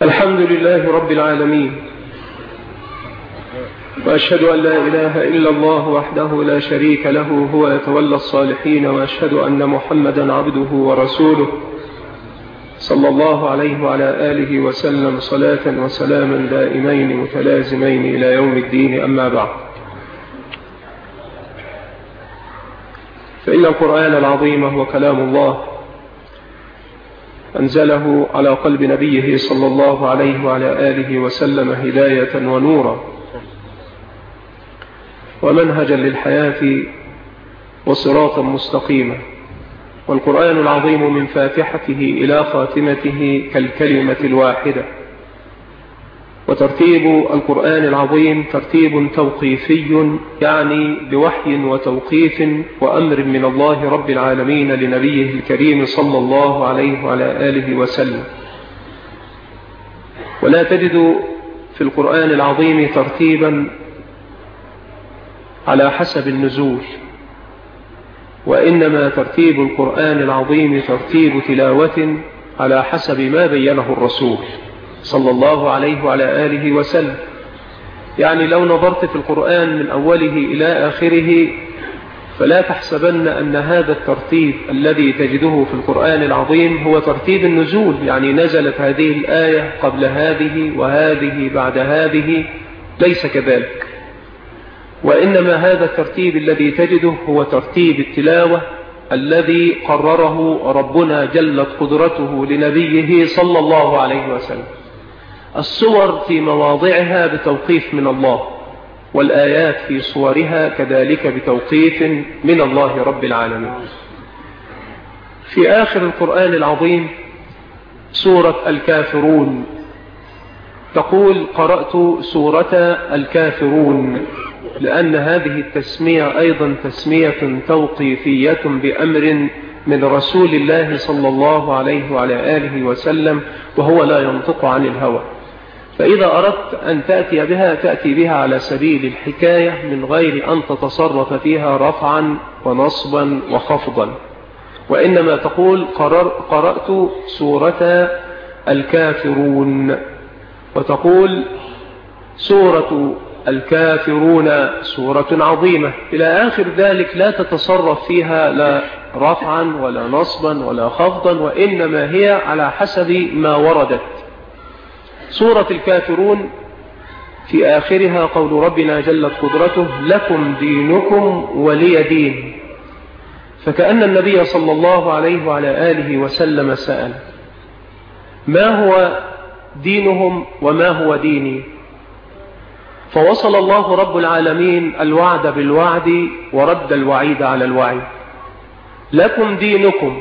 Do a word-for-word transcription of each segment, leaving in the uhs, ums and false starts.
الحمد لله رب العالمين، وأشهد أن لا إله إلا الله وحده لا شريك له هو يتولى الصالحين، وأشهد أن محمدا عبده ورسوله صلى الله عليه وعلى آله وسلم صلاة وسلاما دائمين متلازمين إلى يوم الدين. أما بعد، فإن القرآن العظيم هو كلام الله أنزله على قلب نبيه صلى الله عليه وعلى آله وسلم هداية ونورا ومنهجا للحياة وصراطا مستقيما. والقرآن العظيم من فاتحته إلى خاتمته كالكلمة الواحدة. وترتيب القرآن العظيم ترتيب توقيفي، يعني بوحي وتوقيف وأمر من الله رب العالمين لنبيه الكريم صلى الله عليه وعلى آله وسلم. ولا تجد في القرآن العظيم ترتيبا على حسب النزول، وإنما ترتيب القرآن العظيم ترتيب تلاوة على حسب ما بينه الرسول صلى الله عليه وعلى آله وسلم. يعني لو نظرت في القرآن من أوله إلى آخره فلا تحسبن أن هذا الترتيب الذي تجده في القرآن العظيم هو ترتيب النزول، يعني نزلت هذه الآية قبل هذه وهذه بعد هذه، ليس كذلك. وإنما هذا الترتيب الذي تجده هو ترتيب التلاوة الذي قرره ربنا جلت قدرته لنبيه صلى الله عليه وسلم. السور في مواضعها بتوقيف من الله، والآيات في صورها كذلك بتوقيف من الله رب العالمين. في آخر القرآن العظيم سورة الكافرون تقول: قرأت سورة الكافرون، لأن هذه التسمية أيضا تسمية توقيفية بأمر من رسول الله صلى الله عليه وعلى آله وسلم، وهو لا ينطق عن الهوى. فإذا أردت أن تأتي بها تأتي بها على سبيل الحكاية من غير أن تتصرف فيها رفعا ونصبا وخفضا، وإنما تقول: قرأت سورة الكافرون، وتقول: سورة الكافرون سورة عظيمة إلى آخر ذلك، لا تتصرف فيها لا رفعا ولا نصبا ولا خفضا، وإنما هي على حسب ما وردت. سورة الكافرون في آخرها قول ربنا جلت قدرته: لكم دينكم ولي دين. فكأن النبي صلى الله عليه وعلى آله وسلم سأل: ما هو دينهم وما هو ديني؟ فوصل الله رب العالمين الوعد بالوعد ورد الوعيد على الوعيد. لكم دينكم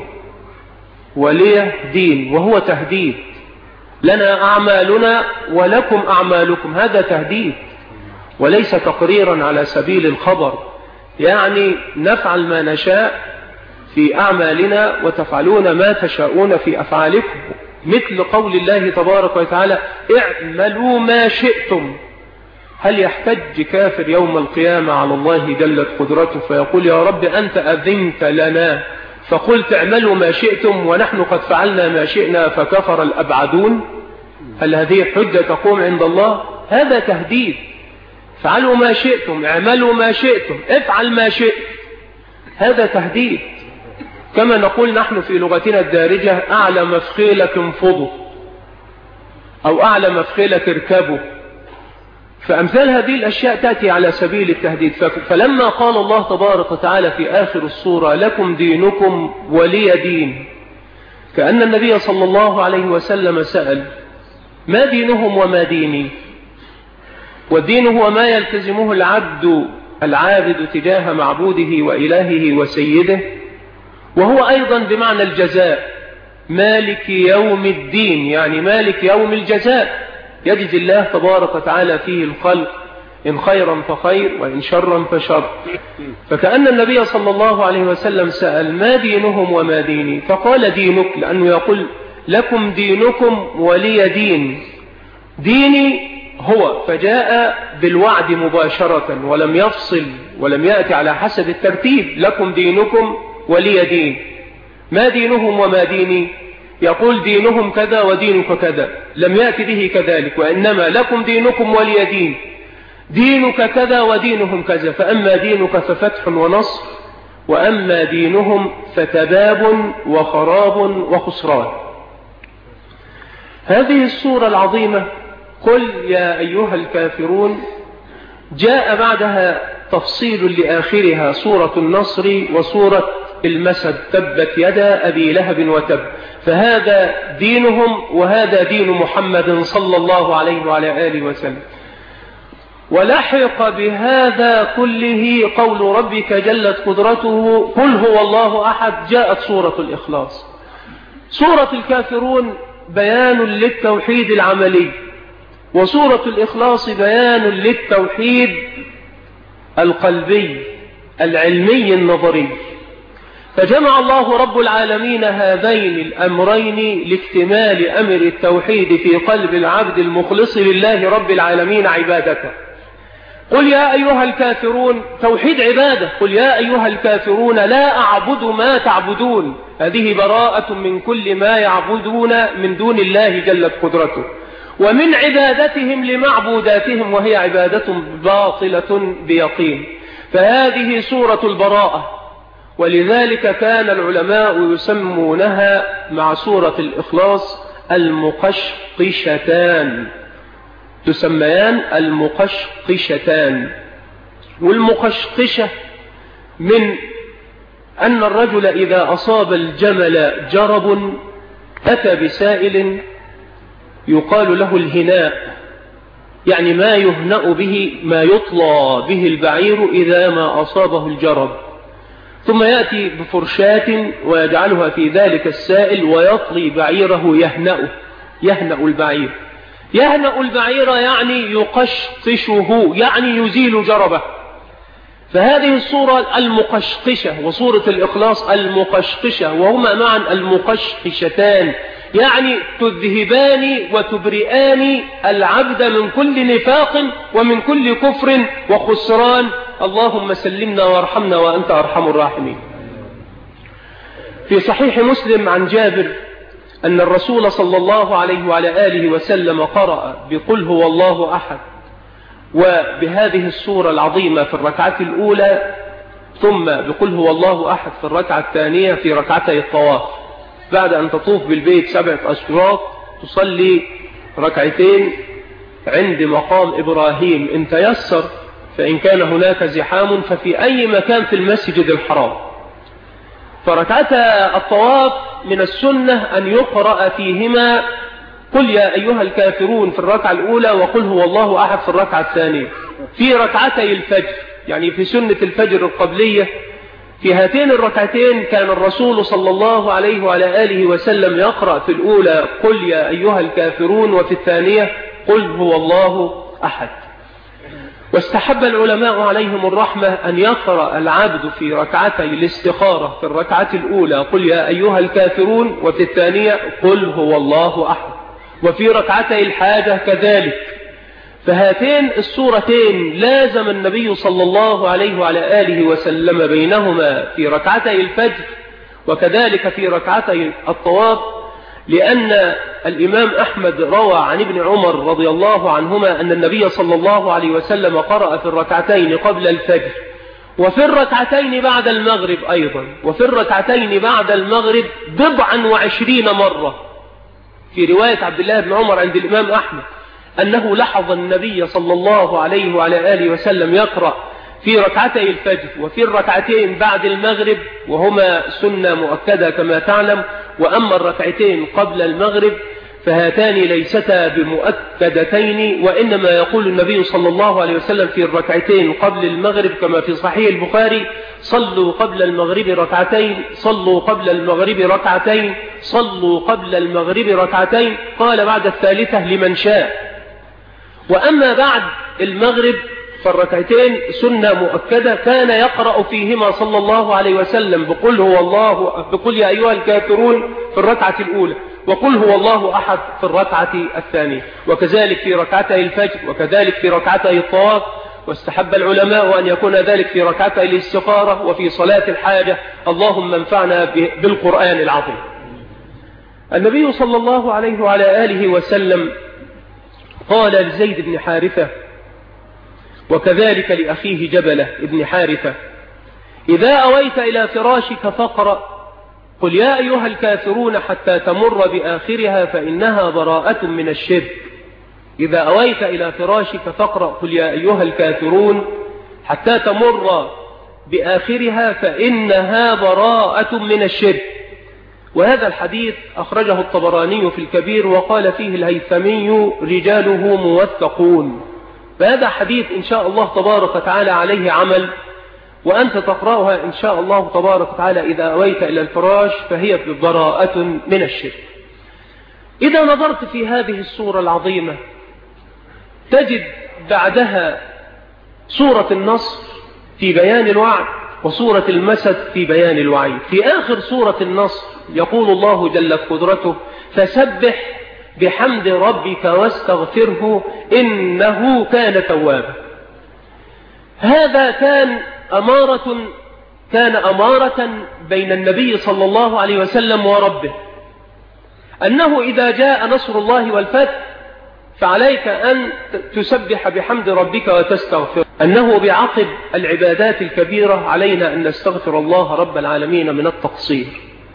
ولي دين، وهو تهديد. لنا أعمالنا ولكم أعمالكم، هذا تهديد وليس تقريرا على سبيل الخبر. يعني نفعل ما نشاء في أعمالنا وتفعلون ما تشاءون في أفعالكم، مثل قول الله تبارك وتعالى: اعملوا ما شئتم. هل يحتج كافر يوم القيامة على الله جلت قدرته فيقول: يا رب أنت أذنت لنا فقلت اعملوا ما شئتم ونحن قد فعلنا ما شئنا فكفر الأبعدون؟ هل هذه حجة تقوم عند الله؟ هذا تهديد. فعلوا ما شئتم، اعملوا ما شئتم، افعل ما شئت، هذا تهديد. كما نقول نحن في لغتنا الدارجة: أعلى مفخيلك انفضوا، أو أعلى مفخيلك اركبوا. فأمثال هذه الأشياء تأتي على سبيل التهديد. فلما قال الله تبارك وتعالى في آخر السورة: لكم دينكم ولي دين، كأن النبي صلى الله عليه وسلم سأل: ما دينهم وما ديني؟ والدين هو ما يلتزمه العبد العابد تجاه معبوده وإلهه وسيده، وهو أيضا بمعنى الجزاء، مالك يوم الدين، يعني مالك يوم الجزاء. يجزي الله تبارك وتعالى فيه الخلق، إن خيرا فخير وإن شرا فشر. فكأن النبي صلى الله عليه وسلم سأل: ما دينهم وما ديني؟ فقال: دينك، لأنه يقول: لكم دينكم ولي دين. ديني هو، فجاء بالوعد مباشرة ولم يفصل ولم يأتي على حسب الترتيب. لكم دينكم ولي دين. ما دينهم وما ديني؟ يقول: دينهم كذا ودينك كذا. لم يأتي به كذلك، وإنما لكم دينكم ولي دين، دينك كذا ودينهم كذا، فأما دينك ففتح ونصر، وأما دينهم فتباب وخراب وخسران. هذه السورة العظيمة قل يا أيها الكافرون جاء بعدها تفصيل لآخرها سورة النصر وسورة المسد تبت يدا أبي لهب وتب، فهذا دينهم وهذا دين محمد صلى الله عليه وعلى آله وسلم. ولحق بهذا كله قول ربك جلت قدرته قل هو الله أحد، جاءت سورة الإخلاص. سورة الكافرون بيان للتوحيد العملي، وسورة الإخلاص بيان للتوحيد القلبي العلمي النظري، فجمع الله رب العالمين هذين الأمرين لاكتمال أمر التوحيد في قلب العبد المخلص لله رب العالمين عبادته. قل يا أيها الكافرون توحيد عبادة، قل يا أيها الكافرون لا أعبد ما تعبدون، هذه براءة من كل ما يعبدون من دون الله جلت قدرته، ومن عبادتهم لمعبوداتهم وهي عبادة باطلة بيقين، فهذه سورة البراءة. ولذلك كان العلماء يسمونها مع سورة الإخلاص المقشقشتان، تسميان المقشقشتان. والمقشقشة من أن الرجل إذا أصاب الجمل جرب أتى بسائل يقال له الهناء، يعني ما يهنأ به، ما يطلى به البعير إذا ما أصابه الجرب، ثم يأتي بفرشاة ويجعلها في ذلك السائل ويطلي بعيره يهنأه، يهنأ البعير. يهنأ البعير يعني يقشقشه، يعني يزيل جربه. فهذه الصورة المقشقشة وصورة الإخلاص المقشقشة، وهما معا المقشقشتان، يعني تذهبان وتبرئان العبد من كل نفاق ومن كل كفر وخسران. اللهم سلمنا وارحمنا وأنت أرحم الراحمين. في صحيح مسلم عن جابر أن الرسول صلى الله عليه وعلى آله وسلم قرأ بقل هو الله أحد وبهذه السورة العظيمة في الركعة الأولى، ثم بقل هو الله أحد في الركعة الثانية في ركعتي الطواف، بعد أن تطوف بالبيت سبعة أشواط تصلي ركعتين عند مقام إبراهيم إن تيسر، فإن كان هناك زحام ففي أي مكان في المسجد الحرام. فركعتا الطواف من السنة أن يقرأ فيهما قل يا أيها الكافرون في الركعة الأولى وقل هو الله أحد في الركعة الثانية. في ركعتي الفجر، يعني في سنة الفجر القبلية، في هاتين الركعتين كان الرسول صلى الله عليه وعلى آله وسلم يقرأ في الأولى قل يا أيها الكافرون، وفي الثانية قل هو الله أحد. واستحب العلماء عليهم الرحمة أن يقرأ العبد في ركعتي الاستخارة في الركعة الأولى قل يا أيها الكافرون، وفي الثانية قل هو الله أحد، وفي ركعتي الحاجة كذلك. فهاتين السورتين لازم النبي صلى الله عليه وعلى آله وسلم بينهما في ركعتي الفجر وكذلك في ركعتي الطواف، لأن الإمام أحمد روى عن ابن عمر رضي الله عنهما أن النبي صلى الله عليه وسلم قرأ في الركعتين قبل الفجر وفي الركعتين بعد المغرب أيضا، وفي الركعتين بعد المغرب بضعا وعشرين مرة. في رواية عبد الله بن عمر عند الإمام أحمد أنه لحظ النبي صلى الله عليه وعلى آله وسلم يقرأ في ركعتي الفجر وفي الركعتين بعد المغرب، وهما سنة مؤكدة كما تعلم. وأما الركعتين قبل المغرب فهاتان ليستا بمؤكدتين، وإنما يقول النبي صلى الله عليه وسلم في الركعتين قبل المغرب كما في صحيح البخاري صلوا قبل المغرب ركعتين، صلوا قبل المغرب ركعتين، صلوا قبل المغرب ركعتين، قال بعد الثالثة لمن شاء. وأما بعد المغرب فالركعتين سنة مؤكدة كان يقرأ فيهما صلى الله عليه وسلم بقل هو الله بقل يا أيها الكافرون في الركعة الأولى وقل هو الله أحد في الركعة الثانية، وكذلك في ركعتي الفجر وكذلك في ركعتي الطواف. واستحب العلماء أن يكون ذلك في ركعتي الاستخارة وفي صلاة الحاجة. اللهم انفعنا بالقرآن العظيم. النبي صلى الله عليه وعلى آله وسلم قال لزيد بن حارثة وكذلك لأخيه جبلة بن حارثة: إذا أويت إلى فراشك فاقرأ قل يا أيها الكافرون حتى تمر بآخرها فإنها براءة من الشرك. إذا أويت إلى فراشك فاقرأ قل يا أيها الكافرون حتى تمر بآخرها فإنها براءة من الشرك. وهذا الحديث أخرجه الطبراني في الكبير وقال فيه الهيثمي رجاله موثقون. فهذا حديث إن شاء الله تبارك وتعالى عليه عمل، وأنت تقرأها إن شاء الله تبارك وتعالى: إذا أويت إلى الفراش فهي براءة من الشرك. إذا نظرت في هذه السورة العظيمة تجد بعدها سورة النصر في بيان الوعد وسورة المسد في بيان الوعيد. في آخر سورة النصر يقول الله جل قدرته: فسبح بحمد ربك واستغفره إنه كان توابا. هذا كان أمارة كان أمارة بين النبي صلى الله عليه وسلم وربه، أنه إذا جاء نصر الله والفتح فعليك أن تسبح بحمد ربك وتستغفر. أنه بعقب العبادات الكبيرة علينا أن نستغفر الله رب العالمين من التقصير،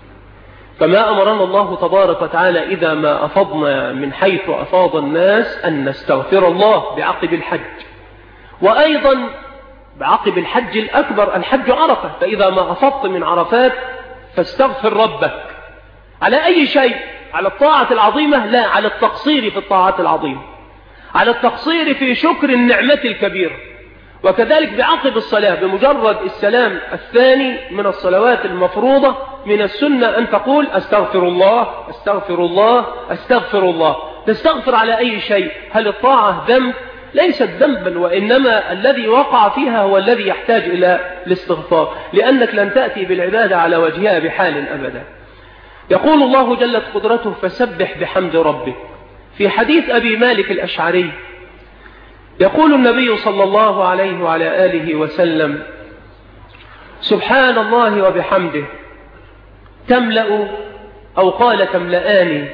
كما أمرنا الله تبارك وتعالى إذا ما أفضنا من حيث أفاض الناس أن نستغفر الله بعقب الحج، وأيضا بعقب الحج الأكبر الحج عرفة، فإذا ما أفضت من عرفات فاستغفر ربك على أي شيء، على الطاعة العظيمة لا، على التقصير في الطاعات العظيمة، على التقصير في شكر النعمة الكبيرة. وكذلك بعقب الصلاة بمجرد السلام الثاني من الصلوات المفروضة من السنة أن تقول أستغفر الله أستغفر الله أستغفر الله. تستغفر على أي شيء؟ هل الطاعة ذنب؟ ليست ذنبا، وإنما الذي وقع فيها هو الذي يحتاج إلى الاستغفار، لأنك لن تأتي بالعبادة على وجهها بحال أبدا. يقول الله جلت قدرته: فسبح بحمد ربك. في حديث أبي مالك الأشعري يقول النبي صلى الله عليه وعلى آله وسلم: سبحان الله وبحمده تملأ أو قال تملأان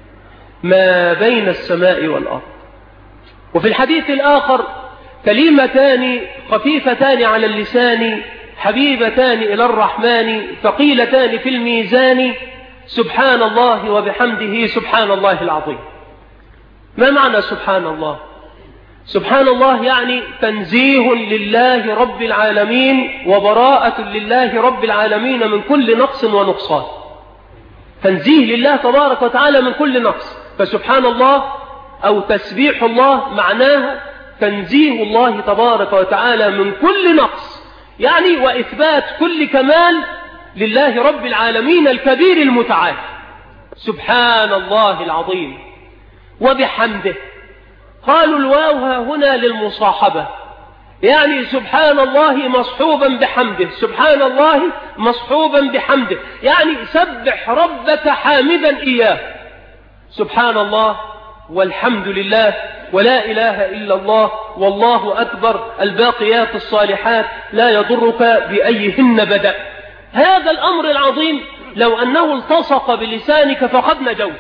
ما بين السماء والأرض. وفي الحديث الآخر: كلمتان خفيفتان على اللسان حبيبتان إلى الرحمن ثقيلتان في الميزان سبحان الله وبحمده سبحان الله العظيم. ما معنى سبحان الله؟ سبحان الله يعني تنزيه لله رب العالمين وبراءة لله رب العالمين من كل نقص ونقصان. تنزيه لله تبارك وتعالى من كل نقص. فسبحان الله أو تسبيح الله معناها تنزيه الله تبارك وتعالى من كل نقص، يعني وإثبات كل كمال لله رب العالمين الكبير المتعال. سبحان الله العظيم. وبحمده قالوا الواو هنا للمصاحبة، يعني سبحان الله مصحوبا بحمده، سبحان الله مصحوبا بحمده، يعني سبح ربك حامدا إياه. سبحان الله والحمد لله ولا إله إلا الله والله أكبر، الباقيات الصالحات لا يضرك بأيهن بدأ. هذا الأمر العظيم لو أنه التصق بلسانك فقد نجوت،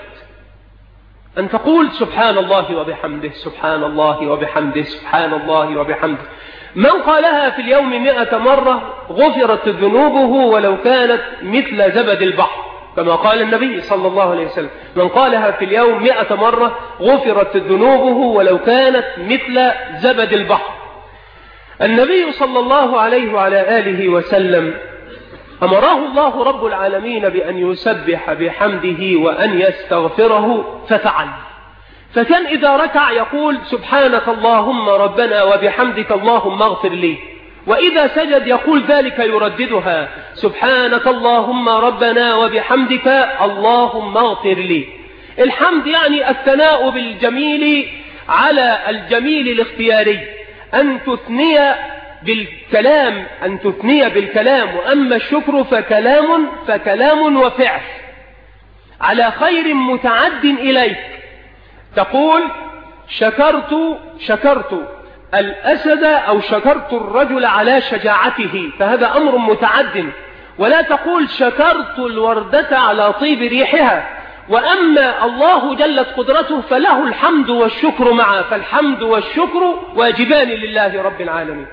أن تقول سبحان الله وبحمده سبحان الله وبحمده سبحان الله وبحمده. من قالها في اليوم مئة مرة غفرت ذنوبه ولو كانت مثل زبد البحر، كما قال النبي صلى الله عليه وسلم: من قالها في اليوم مئة مرة غفرت ذنوبه ولو كانت مثل زبد البحر. النبي صلى الله عليه وعلى آله وسلم أمره الله رب العالمين بأن يسبح بحمده وأن يستغفره ففعل. فكان إذا ركع يقول سبحانك اللهم ربنا وبحمدك اللهم اغفر لي، وإذا سجد يقول ذلك يرددها: سبحانك اللهم ربنا وبحمدك اللهم اغفر لي. الحمد يعني الثناء بالجميل على الجميل الاختياري، أن تثني بالكلام أن تثني بالكلام وأما الشكر فكلام فكلام وفعل على خير متعد إليك. تقول شكرت شكرت الأسد أو شكرت الرجل على شجاعته، فهذا أمر متعد. ولا تقول شكرت الوردة على طيب ريحها، وأما الله جلت قدرته فله الحمد والشكر معا، فالحمد والشكر واجبان لله رب العالمين.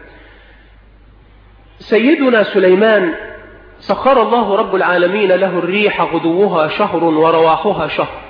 سيدنا سليمان سخر الله رب العالمين له الريح غدوها شهر ورواحها شهر،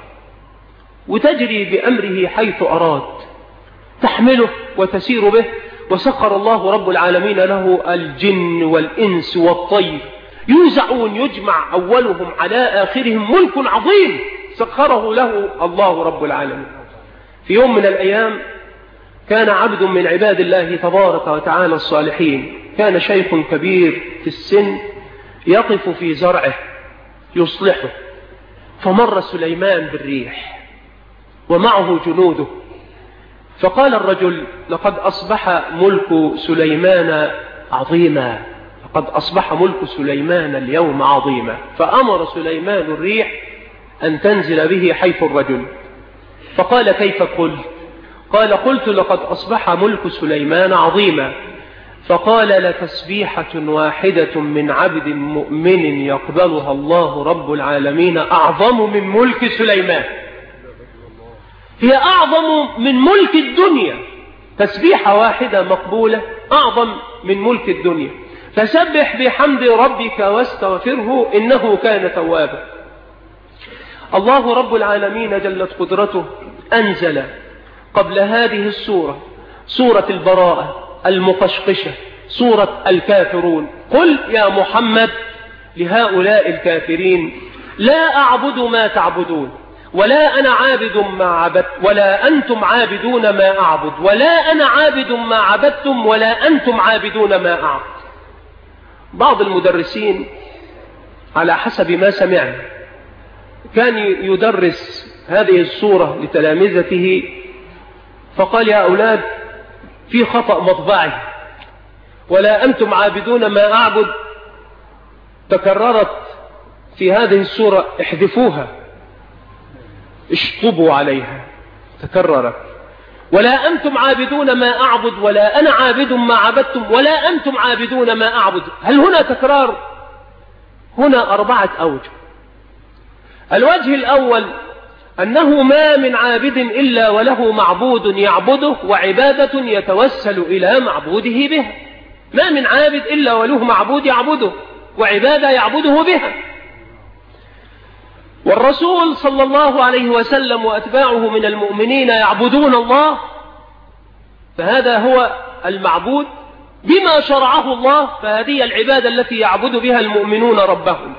وتجري بأمره حيث أراد، تحمله وتسير به. وسخر الله رب العالمين له الجن والإنس والطير، يوزعون يجمع أولهم على آخرهم، ملك عظيم سخره له الله رب العالمين. في يوم من الأيام كان عبد من عباد الله تبارك وتعالى الصالحين، كان شيخ كبير في السن يقف في زرعه يصلحه، فمر سليمان بالريح ومعه جنوده، فقال الرجل: لقد أصبح ملك سليمان عظيما، لقد أصبح ملك سليمان اليوم عظيما. فأمر سليمان الريح أن تنزل به حيث الرجل، فقال: كيف قلت؟ قال: قلت لقد أصبح ملك سليمان عظيما. فقال: لتسبيحة واحدة من عبد مؤمن يقبلها الله رب العالمين أعظم من ملك سليمان، هي أعظم من ملك الدنيا، تسبيحة واحدة مقبولة أعظم من ملك الدنيا. فسبح بحمد ربك واستغفره إنه كان توابا. الله رب العالمين جلت قدرته أنزل قبل هذه السورة سورة البراءة المقشقشة، سورة الكافرون: قل يا محمد لهؤلاء الكافرين لا أعبد ما تعبدون، ولا أنا عابد ما عبدت، ولا أنتم عابدون ما أعبد، ولا أنا عابد ما عبدتم، ولا أنتم عابدون ما أعبد. بعض المدرسين على حسب ما سمعنا كان يدرس هذه السورة لتلامذته، فقال: يا أولاد، في خطأ مطبعي، ولا أنتم عابدون ما أعبد تكررت في هذه السورة، احذفوها، اشطبوا عليها، تكررت. ولا أنتم عابدون ما أعبد، ولا أنا عابد ما عبدتم، ولا أنتم عابدون ما أعبد. هل هنا تكرار؟ هنا أربعة أوجه. الوجه الأول أنه ما من عابد إلا وله معبود يعبده وعبادة يتوسل إلى معبوده بها. ما من عابد إلا وله معبود يعبده وعبادة يعبده بها. والرسول صلى الله عليه وسلم وأتباعه من المؤمنين يعبدون الله، فهذا هو المعبود بما شرعه الله، فهذه العبادة التي يعبد بها المؤمنون ربهم.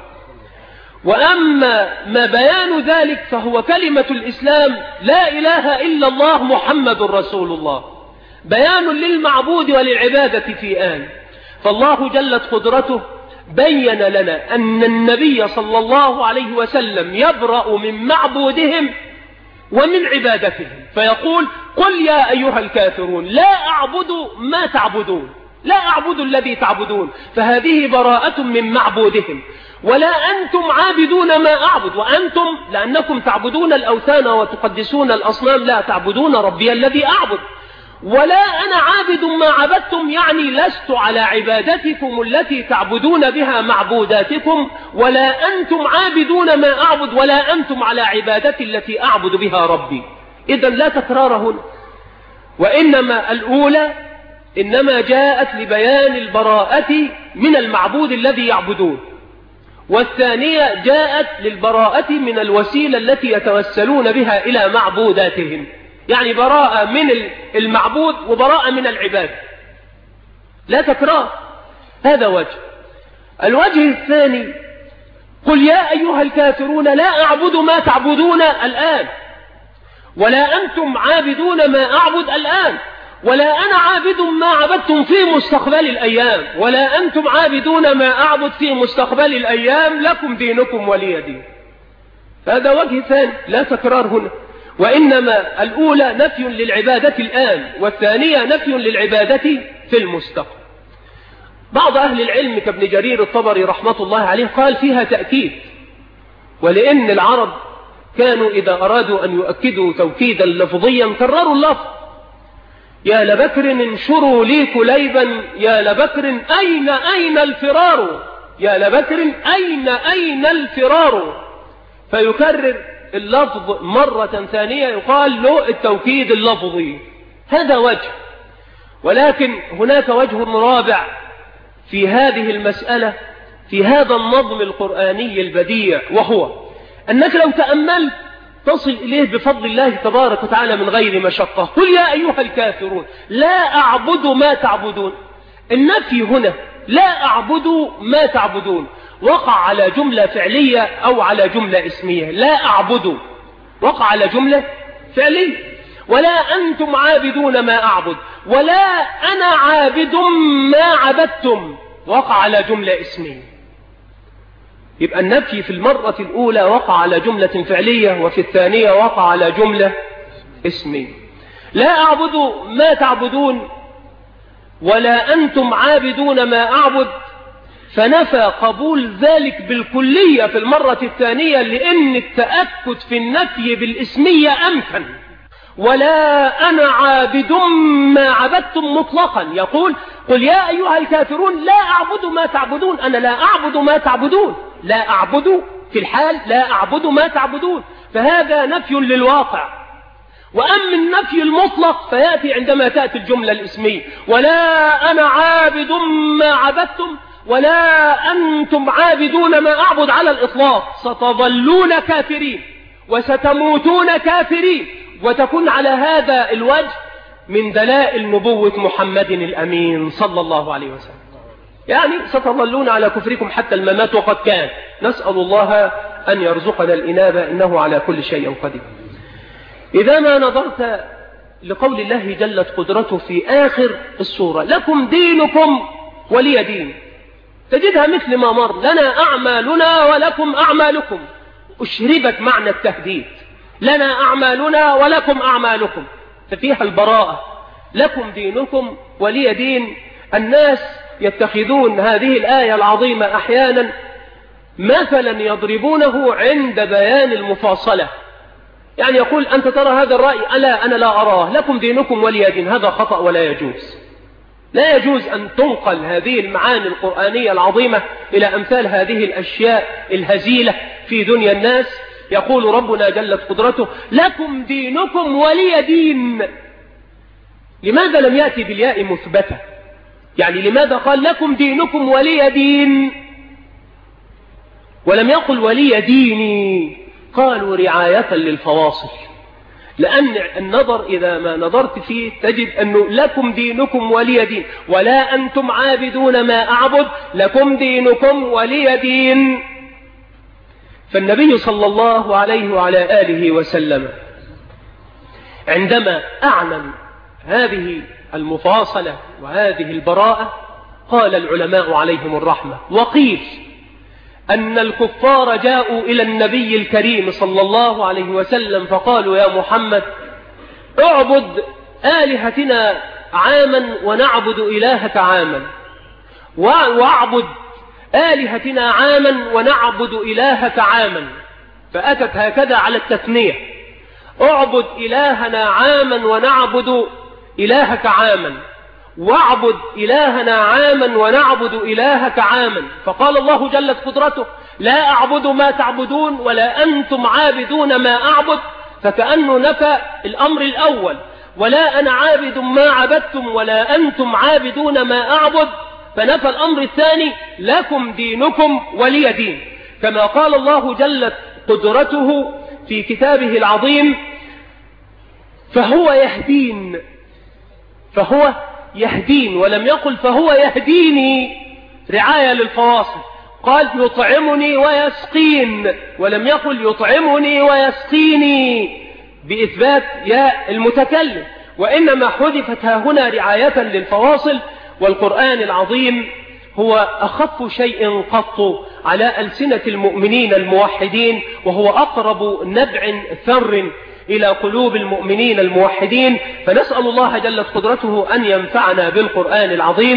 وأما ما بيان ذلك فهو كلمة الإسلام: لا إله إلا الله محمد رسول الله، بيان للمعبود وللعبادة في آن. فالله جلت قدرته بين لنا أن النبي صلى الله عليه وسلم يبرأ من معبودهم ومن عبادتهم، فيقول: قل يا أيها الكافرون لا أعبد ما تعبدون، لا أعبد الذي تعبدون، فهذه براءة من معبودهم. ولا أنتم عابدون ما أعبد، وأنتم لأنكم تعبدون الأوثان وتقدسون الأصنام لا تعبدون ربي الذي أعبد. ولا أنا عابد ما عبدتم، يعني لست على عبادتكم التي تعبدون بها معبوداتكم، ولا أنتم عابدون ما أعبد، ولا أنتم على عبادتي التي أعبد بها ربي. إذن لا تكرار هنا، وإنما الأولى إنما جاءت لبيان البراءة من المعبود الذي يعبدون، والثانية جاءت للبراءة من الوسيلة التي يتوسلون بها إلى معبوداتهم، يعني براءة من المعبود وبراءة من العباد، لا تكرار. هذا وجه. الوجه الثاني: قل يا أيها الكافرون لا أعبد ما تعبدون الآن، ولا أنتم عابدون ما أعبد الآن، ولا أنا عابد ما عبدتم في مستقبل الأيام، ولا أنتم عابدون ما أعبد في مستقبل الأيام، لكم دينكم ولي دين. هذا وجه ثاني، لا تكرار هنا، وإنما الأولى نفي للعبادة الآن، والثانية نفي للعبادة في المستقبل. بعض أهل العلم كابن جرير الطبري رحمة الله عليه قال فيها تأكيد، ولأن العرب كانوا إذا أرادوا أن يؤكدوا توكيدا لفظيا كرروا اللفظ: يا لبكر انشروا لي كليبا، يا لبكر أين أين الفرار، يا لبكر أين أين الفرار، فيكرر اللفظ مرة ثانية يقال له التوكيد اللفظي. هذا وجه، ولكن هناك وجه رابع في هذه المسألة في هذا النظم القرآني البديع، وهو أنك لو تأملت تصل إليه بفضل الله تبارك وتعالى من غير مشقة. قل يا أيها الكافرون لا أعبد ما تعبدون. النفي هنا لا أعبد ما تعبدون وقع على جملة فعلية أو على جملة اسمية. لا أعبد وقع على جملة فعلية. ولا أنتم عابدون ما أعبد ولا أنا عابد ما عبدتم وقع على جملة اسمية. يبقى النفي في المرة الأولى وقع على جملة فعلية، وفي الثانية وقع على جملة اسمية. لا أعبد ما تعبدون ولا أنتم عابدون ما أعبد، فنفى قبول ذلك بالكلية في المرة الثانية، لأن التأكد في النفي بالاسمية أمكن. ولا أنا عابد ما عبدتم مطلقا، يقول قل يا أيها الكافرون لا أعبد ما تعبدون. أنا لا أعبد ما تعبدون، لا أعبد في الحال لا أعبد ما تعبدون، فهذا نفي للواقع. وأما النفي المطلق فيأتي عندما تأتي الجملة الاسمية. ولا أنا عابد ما عبدتم ولا أنتم عابدون ما أعبد على الإطلاق. ستظلون كافرين وستموتون كافرين، وتكون على هذا الوجه من دلائل نبوة محمد الأمين صلى الله عليه وسلم. يعني ستظلون على كفركم حتى الممات، وقد كان. نسأل الله أن يرزقنا الإنابة إنه على كل شيء قدير. إذا ما نظرت لقول الله جلت قدرته في آخر السورة لكم دينكم ولي دين، تجدها مثل ما مر لنا أعمالنا ولكم أعمالكم، أشربت معنى التهديد. لنا أعمالنا ولكم أعمالكم، ففيها البراءة. لكم دينكم ولي دين. الناس يتخذون هذه الآية العظيمة أحيانا مثلا يضربونه عند بيان المفاصلة. يعني يقول أنت ترى هذا الرأي؟ ألا أنا لا أراه. لكم دينكم ولي دين، هذا خطأ ولا يجوز. لا يجوز أن تنقل هذه المعاني القرآنية العظيمة إلى أمثال هذه الأشياء الهزيلة في دنيا الناس. يقول ربنا جلت قدرته لكم دينكم ولي دين. لماذا لم يأتي بالياء مثبتة؟ يعني لماذا قال لكم دينكم ولي دين ولم يقل ولي ديني؟ قالوا رعاية للفواصل، لأن النظر إذا ما نظرت فيه تجد أنه لكم دينكم ولي دين، ولا أنتم عابدون ما أعبد، لكم دينكم ولي دين. فالنبي صلى الله عليه وعلى آله وسلم عندما أعلن هذه المفاصلة وهذه البراءة قال العلماء عليهم الرحمة، وقيل أن الكفار جاءوا إلى النبي الكريم صلى الله عليه وسلم فقالوا يا محمد اعبد آلهتنا عاما ونعبد إلهك عاما، واعبد آلهتنا عاما ونعبد إلهك عاما. فأتت هكذا على التثنية، اعبد إلهنا عاما ونعبد إلهك عاما، واعبد إلهنا عاما ونعبد إلهك عاما. فقال الله جلت قدرته لا أعبد ما تعبدون ولا أنتم عابدون ما أعبد، فكأنه نفى الأمر الأول، ولا أنا عابد ما عبدتم ولا أنتم عابدون ما أعبد، فنفى الأمر الثاني لكم دينكم ولي دين. كما قال الله جلت قدرته في كتابه العظيم فهو يهدين، فهو يهدين، ولم يقل فهو يهديني رعاية للفواصل. قال يطعمني ويسقين، ولم يقل يطعمني ويسقيني بإثبات يا المتكلم، وإنما حذفت هنا رعاية للفواصل. والقرآن العظيم هو أخف شيء قط على ألسنة المؤمنين الموحدين، وهو أقرب نبع ثر إلى قلوب المؤمنين الموحدين. فنسأل الله جل قدرته أن ينفعنا بالقرآن العظيم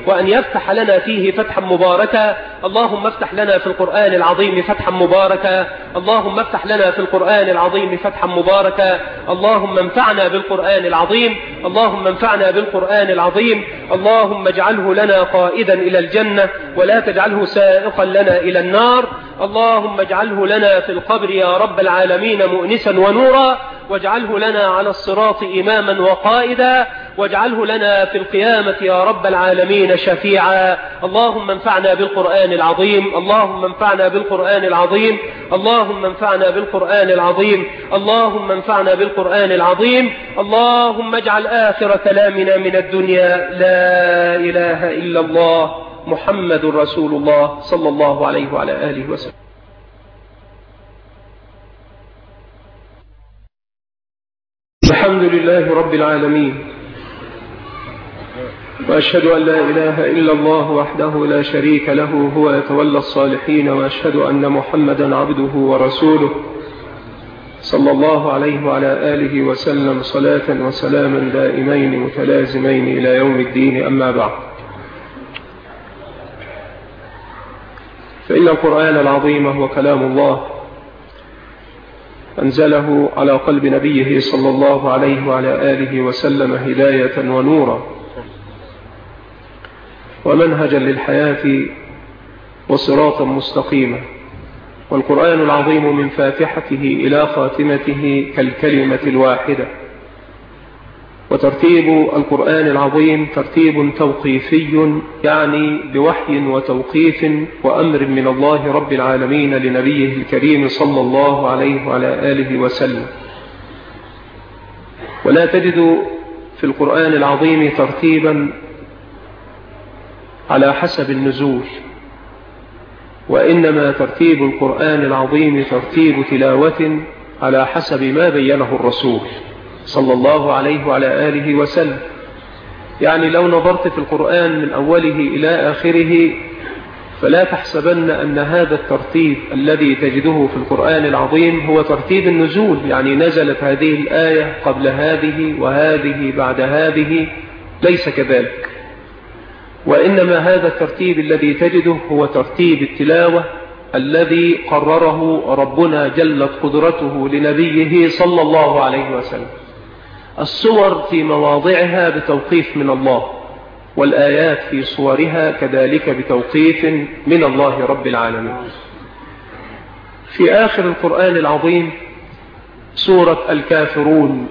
وأن يفتح لنا فيه فتحا مباركا. اللهم افتح لنا في القرآن العظيم فتحا مباركا. اللهم افتح لنا في القرآن العظيم فتحا مباركا. اللهم انفعنا بالقرآن العظيم. اللهم انفعنا بالقرآن العظيم. اللهم اجعله لنا قائدا إلى الجنة ولا تجعله سائقا لنا إلى النار. اللهم اجعله لنا في القبر يا رب العالمين مؤنسا ونورا، واجعله لنا على الصراط إماما وقائدا، واجعله لنا في القيامة يا رب العالمين شفيعا. اللهم انفعنا بالقرآن العظيم. اللهم انفعنا بالقرآن العظيم. اللهم انفعنا بالقرآن العظيم. اللهم انفعنا بالقرآن العظيم. اللهم اجعل آخر كلامنا من الدنيا لا إله إلا الله محمد رسول الله صلى الله عليه وعلى آله وسلم. الحمد لله رب العالمين، وأشهد أن لا إله إلا الله وحده لا شريك له هو يتولى الصالحين، وأشهد أن محمدا عبده ورسوله صلى الله عليه وعلى آله وسلم صلاة وسلاما دائمين متلازمين إلى يوم الدين. أما بعد، فإن القرآن العظيم هو كلام الله أنزله على قلب نبيه صلى الله عليه وعلى آله وسلم هداية ونورا ومنهجا للحياة وصراطا مستقيما. والقرآن العظيم من فاتحته إلى خاتمته كالكلمة الواحدة. وترتيب القرآن العظيم ترتيب توقيفي، يعني بوحي وتوقيف وأمر من الله رب العالمين لنبيه الكريم صلى الله عليه وعلى آله وسلم. ولا تجد في القرآن العظيم ترتيبا على حسب النزول، وإنما ترتيب القرآن العظيم ترتيب تلاوة على حسب ما بينه الرسول صلى الله عليه وعلى آله وسلم. يعني لو نظرت في القرآن من أوله إلى آخره فلا تحسبن أن هذا الترتيب الذي تجده في القرآن العظيم هو ترتيب النزول، يعني نزلت هذه الآية قبل هذه وهذه بعد هذه، ليس كذلك. وإنما هذا الترتيب الذي تجده هو ترتيب التلاوة الذي قرره ربنا جلت قدرته لنبيه صلى الله عليه وسلم. الصور في مواضعها بتوقيف من الله، والآيات في صورها كذلك بتوقيف من الله رب العالمين. في آخر القرآن العظيم سورة الكافرون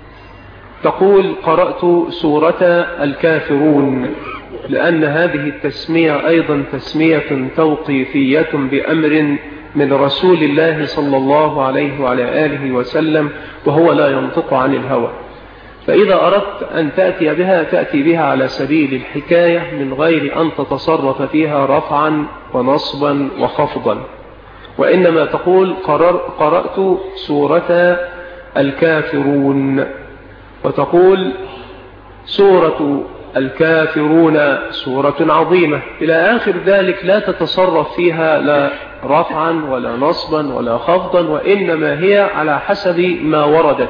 تقول: قرأت سورة الكافرون، لأن هذه التسمية أيضا تسمية توقيفية بأمر من رسول الله صلى الله عليه وعلى آله وسلم، وهو لا ينطق عن الهوى. فإذا أردت أن تأتي بها تأتي بها على سبيل الحكاية من غير أن تتصرف فيها رفعا ونصبا وخفضا، وإنما تقول: قرأت سورة الكافرون، وتقول: سورة الكافرون سورة عظيمة إلى آخر ذلك، لا تتصرف فيها لا رفعا ولا نصبا ولا خفضا، وإنما هي على حسب ما وردت.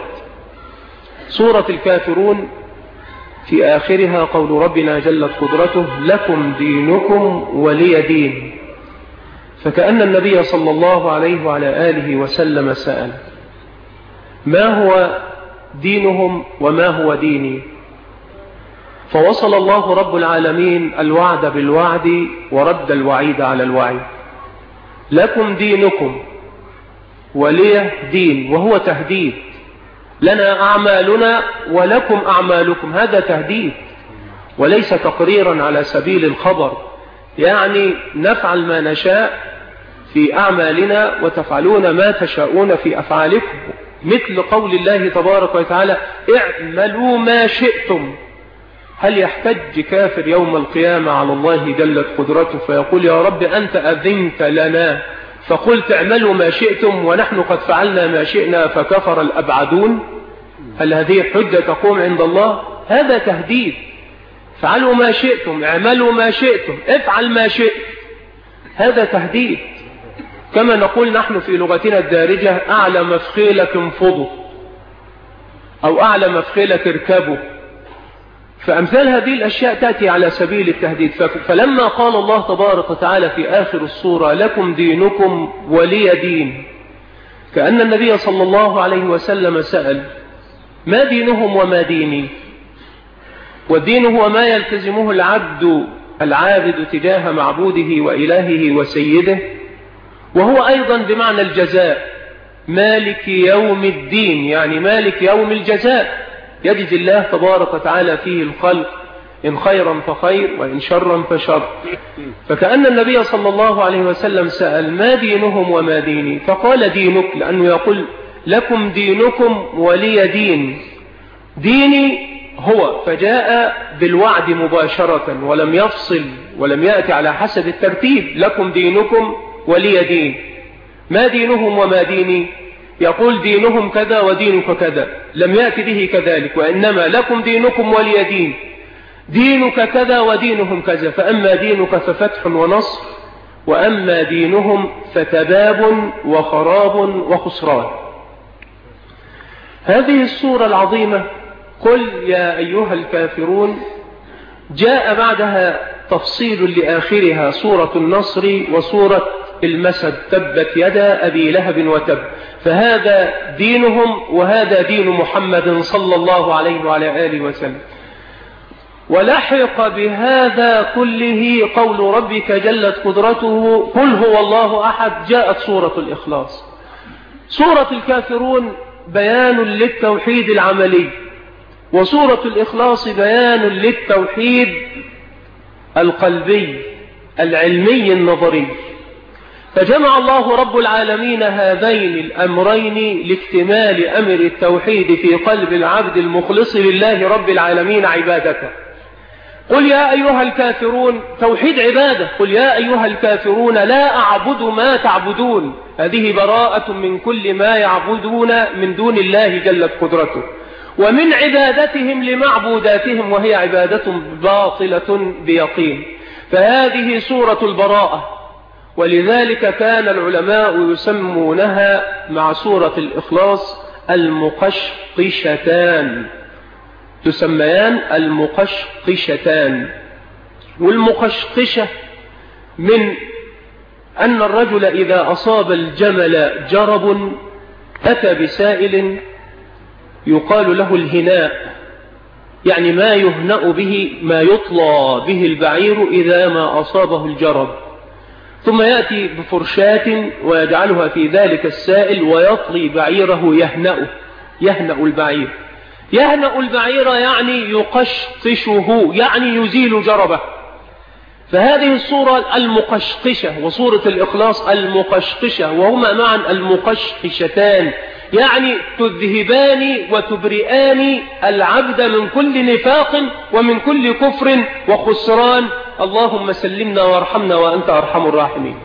سورة الكافرون في آخرها قول ربنا جلت قدرته: لكم دينكم ولي دين. فكأن النبي صلى الله عليه وعلى آله وسلم سأل: ما هو دينهم وما هو ديني؟ فوصل الله رب العالمين الوعد بالوعد ورد الوعيد على الوعيد. لكم دينكم ولي دين، وهو تهديد. لنا أعمالنا ولكم أعمالكم، هذا تهديد وليس تقريرا على سبيل الخبر. يعني نفعل ما نشاء في أعمالنا وتفعلون ما تشاءون في أفعالكم، مثل قول الله تبارك وتعالى: اعملوا ما شئتم. هل يحتج كافر يوم القيامة على الله جلت قدرته فيقول: يا رب أنت أذنت لنا فقلت اعملوا ما شئتم ونحن قد فعلنا ما شئنا فكفر الأبعدون؟ هل هذه حجة تقوم عند الله؟ هذا تهديد. فعلوا ما شئتم، اعملوا ما شئتم، افعل ما شئت، هذا تهديد. كما نقول نحن في لغتنا الدارجة: أعلى مفخيلك انفضوا، أو أعلى مفخيلك اركبوا. فأمثال هذه الأشياء تأتي على سبيل التهديد. فلما قال الله تبارك وتعالى في آخر السورة لكم دينكم ولي دين، كأن النبي صلى الله عليه وسلم سأل ما دينهم وما ديني؟ والدين هو ما يلتزمه العبد العابد تجاه معبوده وإلهه وسيده، وهو أيضا بمعنى الجزاء، مالك يوم الدين، يعني مالك يوم الجزاء، يجزي الله تبارك وتعالى فيه الخلق إن خيرا فخير وإن شرا فشر. فكأن النبي صلى الله عليه وسلم سأل ما دينهم وما ديني؟ فقال دينك، لأنه يقول لكم دينكم ولي دين، ديني هو، فجاء بالوعد مباشرة ولم يفصل ولم يأتي على حسب الترتيب، لكم دينكم ولي دين. ما دينهم وما ديني؟ يقول دينهم كذا ودينك كذا، لم يأتي به كذلك، وإنما لكم دينكم ولي دين، دينك كذا ودينهم كذا، فأما دينك ففتح ونصر، وأما دينهم فتباب وخراب وخسران. هذه السورة العظيمة قل يا أيها الكافرون جاء بعدها تفصيل لآخرها سورة النصر وسورة المسد تبت يدا أبي لهب وتب، فهذا دينهم وهذا دين محمد صلى الله عليه وعلى آله وسلم. ولحق بهذا كله قول ربك جلت قدرته قل هو الله أحد، جاءت سورة الإخلاص. سورة الكافرون بيان للتوحيد العملي، وسورة الإخلاص بيان للتوحيد القلبي العلمي النظري. فجمع الله رب العالمين هذين الأمرين لاكتمال أمر التوحيد في قلب العبد المخلص لله رب العالمين عبادته. قل يا أيها الكافرون توحيد عبادة، قل يا أيها الكافرون لا أعبد ما تعبدون، هذه براءة من كل ما يعبدون من دون الله جلت قدرته، ومن عبادتهم لمعبوداتهم وهي عبادة باطلة بيقين. فهذه سورة البراءة، ولذلك كان العلماء يسمونها مع سورة الإخلاص المقشقشتان، تسميان المقشقشتان. والمقشقشة من أن الرجل إذا أصاب الجمل جرب أتى بسائل يقال له الهناء، يعني ما يهنأ به، ما يطلى به البعير إذا ما أصابه الجرب، ثم يأتي بفرشاة ويجعلها في ذلك السائل ويطلي بعيره يهنأه، يهنأ البعير، يهنأ البعير يعني يقشقشه، يعني يزيل جربه. فهذه الصورة المقشقشة وصورة الإخلاص المقشقشة، وهما معا المقشقشتان، يعني تذهبان وتبرئان العبد من كل نفاق ومن كل كفر وخسران. اللهم سلمنا وارحمنا وأنت أرحم الراحمين.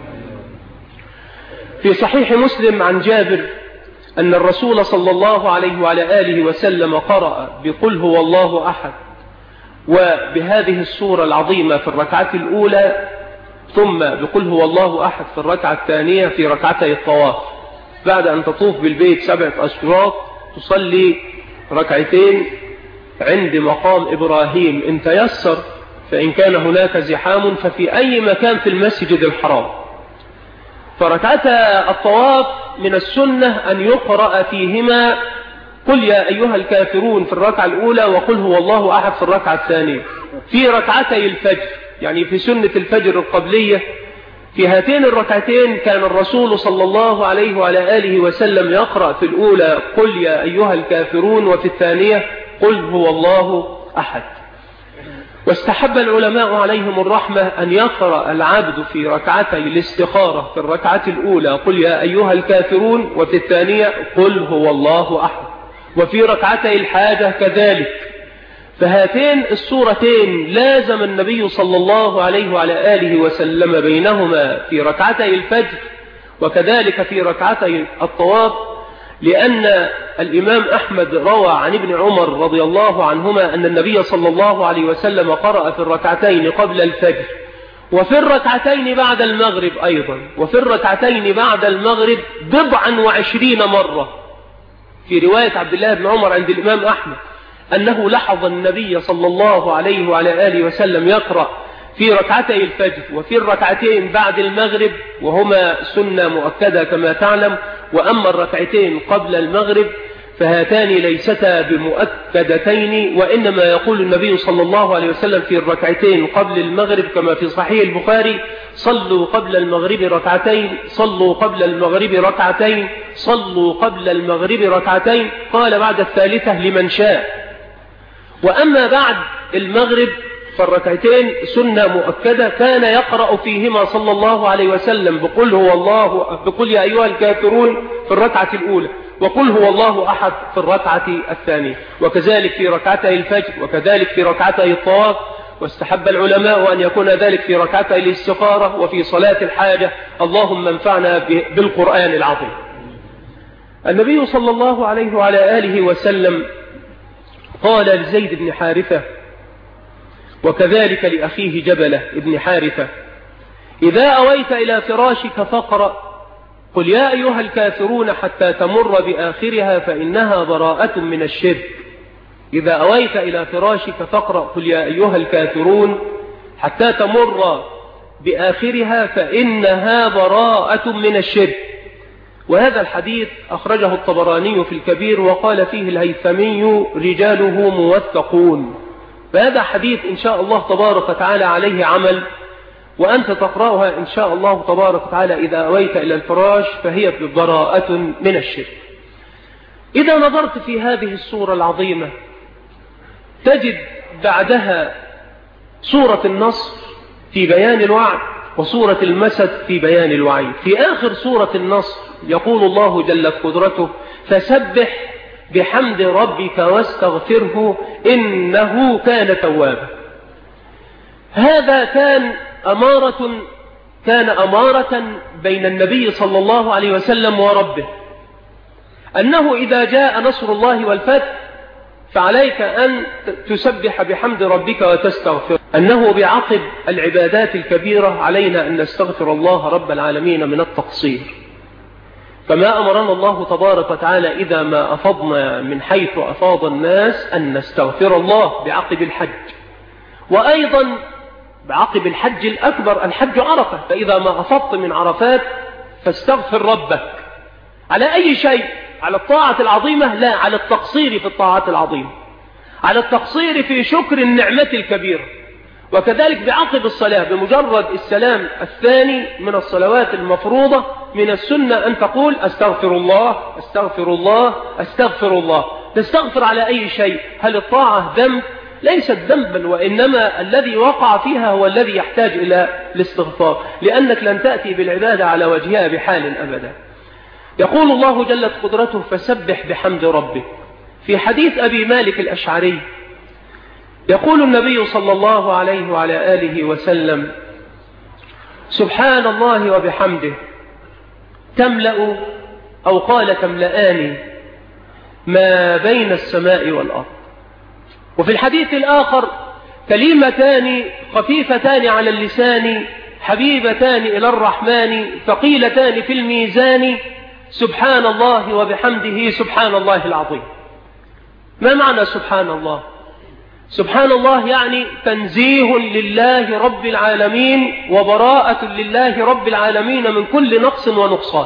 في صحيح مسلم عن جابر أن الرسول صلى الله عليه وعلى آله وسلم قرأ بقل هو الله أحد وبهذه السورة العظيمة في الركعة الأولى، ثم بقل هو الله أحد في الركعة الثانية في ركعتي الطواف، بعد أن تطوف بالبيت سبعة أشواط تصلي ركعتين عند مقام إبراهيم إن تيسر، فإن كان هناك زحام ففي أي مكان في المسجد الحرام. فركعتا الطواف من السنة أن يقرأ فيهما قل يا أيها الكافرون في الركعة الأولى وقل هو الله أحد في الركعة الثانية. في ركعتي الفجر، يعني في سنة الفجر القبلية، في هاتين الركعتين كان الرسول صلى الله عليه وعلى آله وسلم يقرأ في الأولى قل يا أيها الكافرون وفي الثانية قل هو الله أحد. واستحب العلماء عليهم الرحمة أن يقرأ العبد في ركعتي الاستخارة في الركعة الأولى قل يا أيها الكافرون وفي الثانية قل هو الله أحد، وفي ركعتي الحاجة كذلك. فهاتين السورتين لازم النبي صلى الله عليه وعلى آله وسلم بينهما في ركعتي الفجر وكذلك في ركعتي الطواف، لأن الإمام أحمد روى عن ابن عمر رضي الله عنهما أن النبي صلى الله عليه وسلم قرأ في الركعتين قبل الفجر وفي الركعتين بعد المغرب أيضا، وفي الركعتين بعد المغرب بضعا وعشرين مرة. في رواية عبد الله بن عمر عند الإمام أحمد أنه لحظ النبي صلى الله عليه وعلى آله وسلم يقرأ في ركعتي الفجر وفي الركعتين بعد المغرب، وهما سنة مؤكدة كما تعلم، وأما الركعتين قبل المغرب فهاتان ليستا بمؤكدتين، وإنما يقول النبي صلى الله عليه وسلم في الركعتين قبل المغرب كما في صحيح البخاري: صلوا قبل المغرب ركعتين، صلوا قبل المغرب ركعتين، صلوا قبل المغرب ركعتين. قال بعد الثالثة لمن شاء. وأما بعد المغرب فالركعتين سنة مؤكدة كان يقرأ فيهما صلى الله عليه وسلم بقل هو الله بقل يا أيها الكافرون في الركعة الأولى، وقل هو الله أحد في الركعة الثانية، وكذلك في ركعتي الفجر، وكذلك في ركعتي الطواف. واستحب العلماء أن يكون ذلك في ركعتي الاستخارة وفي صلاة الحاجة. اللهم انفعنا بالقرآن العظيم. النبي صلى الله عليه وعلى آله وسلم قال لزيد بن حارثة وكذلك لأخيه جبلة بن حارثة: إذا أويت إلى فراشك فاقرأ قل يا أيها الكافرون حتى تمر بآخرها فإنها براءة من الشرك. إذا أويت إلى فراشك فاقرأ قل يا أيها الكافرون حتى تمر بآخرها فإنها براءة من الشرك. وهذا الحديث أخرجه الطبراني في الكبير وقال فيه الهيثمي رجاله موثقون. فهذا حديث إن شاء الله تبارك وتعالى عليه عمل، وأنت تقرأها إن شاء الله تبارك وتعالى إذا أويت إلى الفراش، فهي براءة من الشرك. إذا نظرت في هذه السورة العظيمة تجد بعدها سورة النصر في بيان الوعد، وسورة المسد في بيان الوعيد. في آخر سورة النصر يقول الله جل قدرته: فسبح بحمد ربك واستغفره إنه كان توابا. هذا كان أمارة كان أمارة بين النبي صلى الله عليه وسلم وربه، أنه إذا جاء نصر الله والفتح فعليك أن تسبح بحمد ربك وتستغفر، أنه بعقب العبادات الكبيرة علينا أن نستغفر الله رب العالمين من التقصير، كما أمرنا الله تبارك وتعالى إذا ما أفضنا من حيث أفاض الناس أن نستغفر الله بعقب الحج، وأيضا بعقب الحج الأكبر الحج عرفة، فإذا ما أفضت من عرفات فاستغفر ربك على أي شيء، على الطاعة العظيمة؟ لا، على التقصير في الطاعات العظيمة، على التقصير في شكر النعمة الكبيرة. وكذلك بعقب الصلاة بمجرد السلام الثاني من الصلوات المفروضة من السنة أن تقول أستغفر الله أستغفر الله أستغفر الله. تستغفر على أي شيء؟ هل الطاعة ذنب؟ ليست ذنبا، وإنما الذي وقع فيها هو الذي يحتاج إلى الاستغفار، لأنك لن تأتي بالعبادة على وجهها بحال أبدا. يقول الله جلت قدرته: فسبح بحمد ربك. في حديث أبي مالك الأشعري يقول النبي صلى الله عليه وعلى آله وسلم: سبحان الله وبحمده تملأ أو قال تملأان ما بين السماء والأرض. وفي الحديث الآخر: كلمتان خفيفتان على اللسان حبيبتان إلى الرحمن ثقيلتان في الميزان سبحان الله وبحمده سبحان الله العظيم. ما معنى سبحان الله؟ سبحان الله يعني تنزيه لله رب العالمين وبراءة لله رب العالمين من كل نقص ونقصان،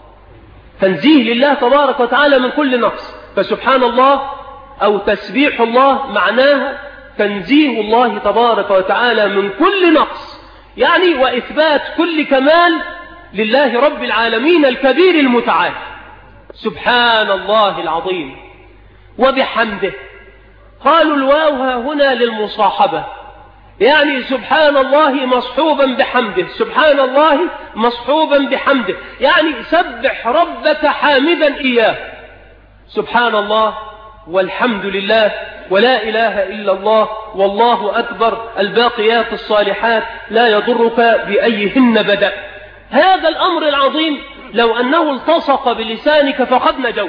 تنزيه لله تبارك وتعالى من كل نقص. فسبحان الله أو تسبيح الله معناها تنزيه الله تبارك وتعالى من كل نقص، يعني وإثبات كل كمال لله رب العالمين الكبير المتعال. سبحان الله العظيم. وبحمده قالوا الواو هنا للمصاحبة، يعني سبحان الله مصحوبا بحمده، سبحان الله مصحوبا بحمده، يعني سبح ربك حامدا إياه. سبحان الله والحمد لله ولا إله إلا الله والله أكبر، الباقيات الصالحات لا يضرك بأيهن بدأ. هذا الأمر العظيم لو أنه التصق بلسانك فقد نجوت،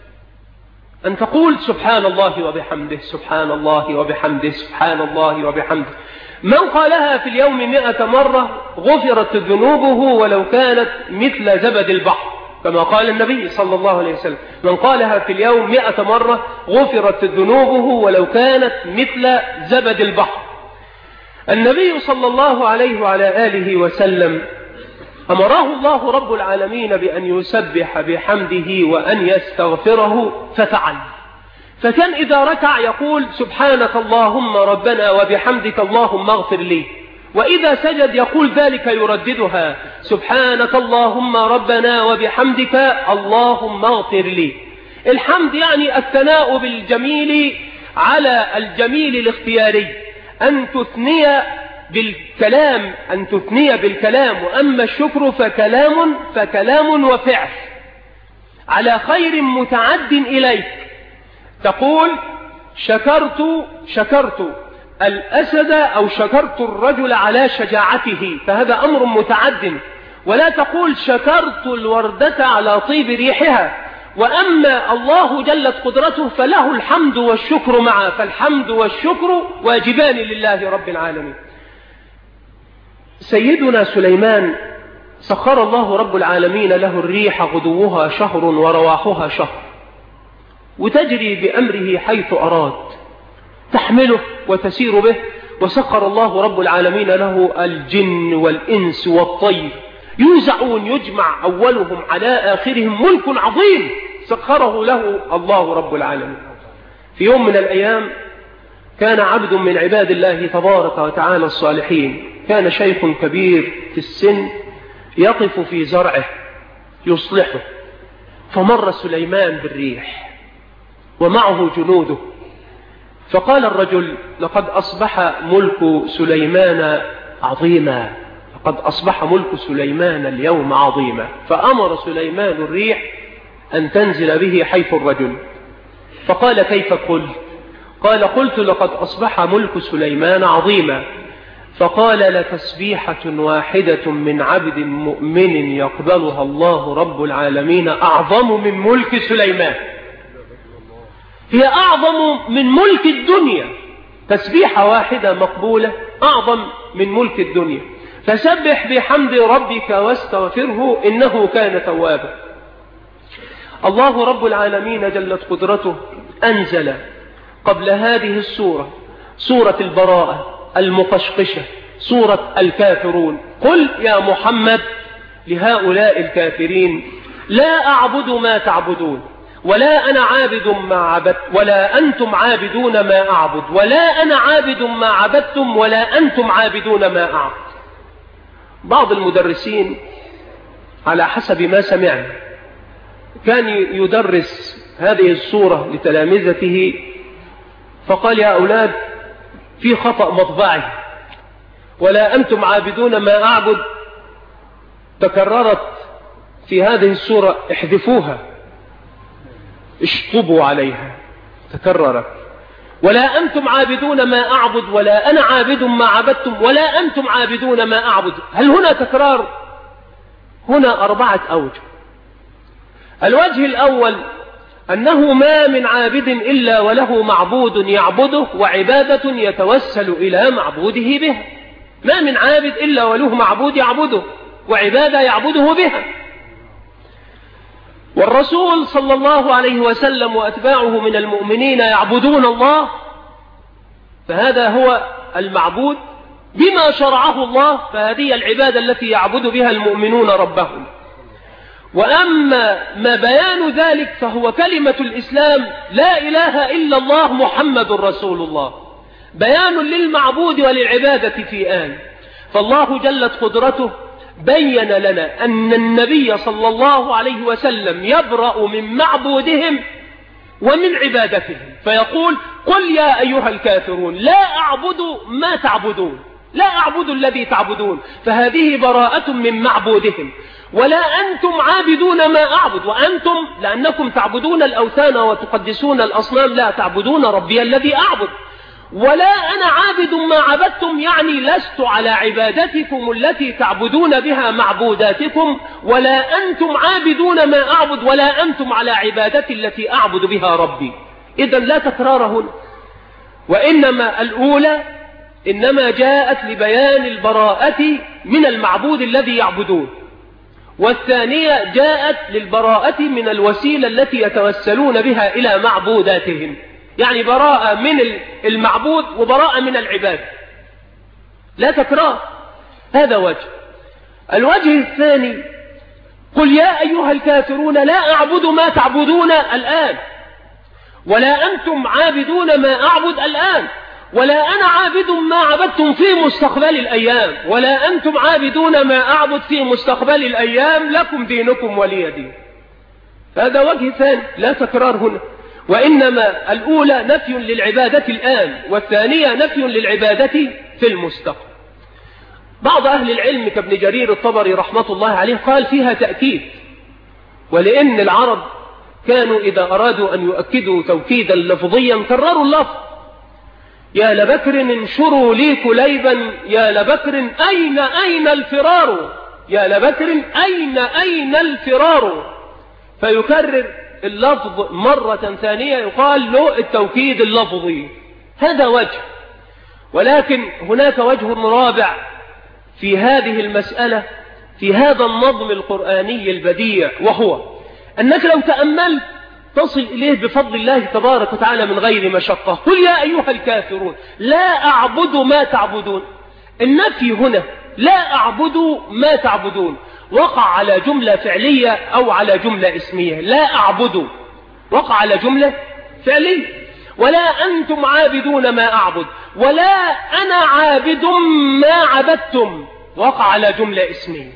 أن تقول سبحان الله وبحمده سبحان الله وبحمده سبحان الله وبحمده. من قالها في اليوم مئة مرة غفرت ذنوبه ولو كانت مثل زبد البحر. كما قال النبي صلى الله عليه وسلم: من قالها في اليوم مئة مرة غفرت ذنوبه ولو كانت مثل زبد البحر. النبي صلى الله عليه وعلى آله وسلم أمره الله رب العالمين بأن يسبح بحمده وأن يستغفره ففعل، فكان إذا ركع يقول: سبحانك اللهم ربنا وبحمدك اللهم اغفر لي، وإذا سجد يقول ذلك يرددها: سبحانك اللهم ربنا وبحمدك اللهم اغفر لي. الحمد يعني الثناء بالجميل على الجميل الاختياري، أن تثني بالكلام أن تثني بالكلام وأما الشكر فكلام فكلام وفعل على خير متعد إليك. تقول: شكرت شكرت الأسد أو شكرت الرجل على شجاعته، فهذا أمر متعد. ولا تقول: شكرت الوردة على طيب ريحها. وأما الله جلت قدرته فله الحمد والشكر معا، فالحمد والشكر واجبان لله رب العالمين. سيدنا سليمان سخر الله رب العالمين له الريح غدوها شهر ورواحها شهر، وتجري بأمره حيث أراد، تحمله وتسير به. وسخر الله رب العالمين له الجن والإنس والطير، يوزعون يجمع أولهم على آخرهم، ملك عظيم سخره له الله رب العالمين. في يوم من الأيام كان عبد من عباد الله تبارك وتعالى الصالحين، كان شيخ كبير في السن يقف في زرعه يصلحه، فمر سليمان بالريح ومعه جنوده، فقال الرجل: لقد أصبح ملك سليمان عظيما، لقد أصبح ملك سليمان اليوم عظيما. فأمر سليمان الريح أن تنزل به حيث الرجل، فقال: كيف قلت؟ قال: قلت لقد أصبح ملك سليمان عظيما. فقال: لتسبيحة واحدة من عبد مؤمن يقبلها الله رب العالمين أعظم من ملك سليمان، هي أعظم من ملك الدنيا. تسبيحة واحدة مقبولة أعظم من ملك الدنيا، فسبح بحمد ربك واستغفره إنه كان توابا. الله رب العالمين جلت قدرته أنزل قبل هذه السورة سورة البراءة المقشقشة، سورة الكافرون: قل يا محمد لهؤلاء الكافرين: لا أعبد ما تعبدون، ولا أنا عابد ما عبدت، ولا أنتم عابدون ما أعبد، ولا أنا عابد ما عبدتم، ولا أنتم عابدون ما أعبد. بعض المدرسين على حسب ما سمعنا كان يدرس هذه السورة لتلامذته، فقال: يا أولاد، في خطأ مطبعي، ولا أنتم عابدون ما أعبد تكررت في هذه السورة، احذفوها، اشطبوا عليها، تكررت. ولا أنتم عابدون ما أعبد، ولا أنا عابد ما عبدتم، ولا أنتم عابدون ما أعبد. هل هنا تكرار؟ هنا أربعة أوجه. الوجه الأول أنه ما من عابد إلا وله معبود يعبده وعبادة يتوسل إلى معبوده به. ما من عابد إلا وله معبود يعبده وعبادة يعبده بها. والرسول صلى الله عليه وسلم وأتباعه من المؤمنين يعبدون الله، فهذا هو المعبود بما شرعه الله، فهذه العبادة التي يعبد بها المؤمنون ربهم. وأما ما بيان ذلك فهو كلمة الإسلام: لا إله إلا الله محمد رسول الله، بيان للمعبود وللعبادة في آن. فالله جلت قدرته بين لنا أن النبي صلى الله عليه وسلم يبرأ من معبودهم ومن عبادتهم، فيقول: قل يا أيها الكافرون لا أعبد ما تعبدون، لا أعبد الذي تعبدون، فهذه براءة من معبودهم. ولا أنتم عابدون ما أعبد، وأنتم لأنكم تعبدون الأوثان وتقدسون الأصنام لا تعبدون ربي الذي أعبد. ولا أنا عابد ما عبدتم، يعني لست على عبادتكم التي تعبدون بها معبوداتكم، ولا أنتم عابدون ما أعبد، ولا أنتم على عبادتي التي أعبد بها ربي. إذن لا تكرار هنا، وإنما الأولى إنما جاءت لبيان البراءة من المعبود الذي يعبدون. والثانية جاءت للبراءة من الوسيلة التي يتوسلون بها إلى معبوداتهم، يعني براءة من المعبود وبراءة من العباد، لا تكرار. هذا وجه. الوجه الثاني: قل يا أيها الكافرون لا أعبد ما تعبدون الآن، ولا أنتم عابدون ما أعبد الآن، ولا أنا عابد ما عبدتم في مستقبل الأيام، ولا أنتم عابدون ما أعبد في مستقبل الأيام، لكم دينكم ولي دين. هذا وجه ثاني، لا تكرار هنا، وإنما الأولى نفي للعبادة الآن، والثانية نفي للعبادة في المستقبل. بعض أهل العلم كابن جرير الطبري رحمة الله عليه قال فيها تأكيد، ولأن العرب كانوا إذا أرادوا أن يؤكدوا توكيدا لفظيا كرروا اللفظ: يا لبكر انشروا لي كليبا، يا لبكر أين أين الفرار، يا لبكر أين أين الفرار، فيكرر اللفظ مرة ثانية يقال له التوكيد اللفظي. هذا وجه. ولكن هناك وجه رابع في هذه المسألة، في هذا النظم القرآني البديع، وهو أنك لو تأملت تصل إليه بفضل الله تبارك وتعالى من غير مشقة. قل يا أيها الكافرون لا أعبد ما تعبدون. النفي هنا لا أعبد ما تعبدون وقع على جملة فعلية أو على جملة اسمية. لا أعبد وقع على جملة فعلية. ولا أنتم عابدون ما أعبد، ولا أنا عابد ما عبدتم وقع على جملة اسمية.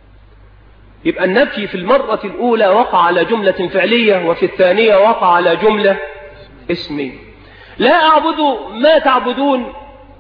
يبقى النفي في المرة الأولى وقع على جملة فعلية، وفي الثانية وقع على جملة اسمية. لا أعبد ما تعبدون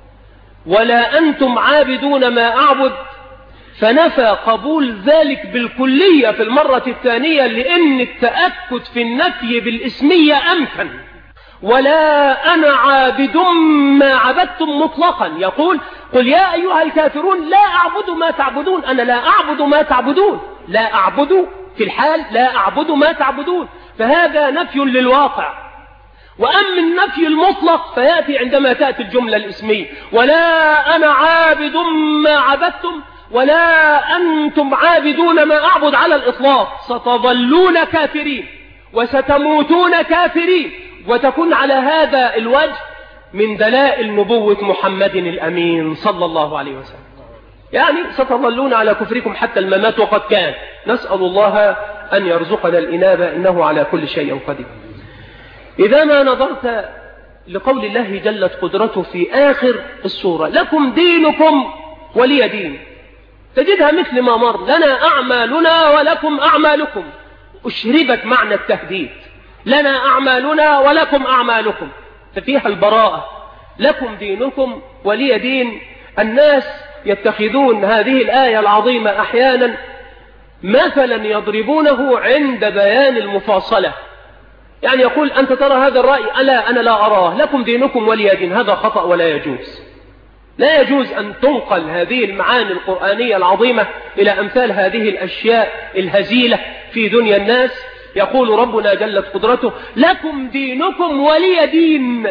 ولا أنتم عابدون ما أعبد، فنفى قبول ذلك بالكلية في المرة الثانية، لأن التأكد في النفي بالاسمية أمكن. ولا أنا عابد ما عبدتم مطلقا، يقول قل يا أيها الكافرون لا أعبد ما تعبدون، أنا لا أعبد ما تعبدون، لا أعبد في الحال، لا أعبد ما تعبدون، فهذا نفي للواقع. وأما النفي المطلق فيأتي عندما تأتي الجملة الاسمية: ولا أنا عابد ما عبدتم ولا أنتم عابدون ما أعبد على الإطلاق، ستظلون كافرين وستموتون كافرين. وتكون على هذا الوجه من دلائل نبوة محمد الأمين صلى الله عليه وسلم، يعني ستظلون على كفركم حتى الممات، وقد كان. نسأل الله أن يرزقنا الإنابة، إنه على كل شيء قدير. إذا ما نظرت لقول الله جلت قدرته في آخر السورة: لكم دينكم ولي دين، تجدها مثل ما مر: لنا أعمالنا ولكم أعمالكم، أشربت معنى التهديد، لنا أعمالنا ولكم أعمالكم، ففيها البراءة. لكم دينكم ولي دين. الناس يتخذون هذه الآية العظيمة أحيانا مثلا يضربونه عند بيان المفاصلة، يعني يقول أنت ترى هذا الرأي، ألا أنا لا أراه، لكم دينكم ولي دين. هذا خطأ ولا يجوز. لا يجوز أن تنقل هذه المعاني القرآنية العظيمة إلى أمثال هذه الأشياء الهزيلة في دنيا الناس. يقول ربنا جلت قدرته: لكم دينكم ولي دين.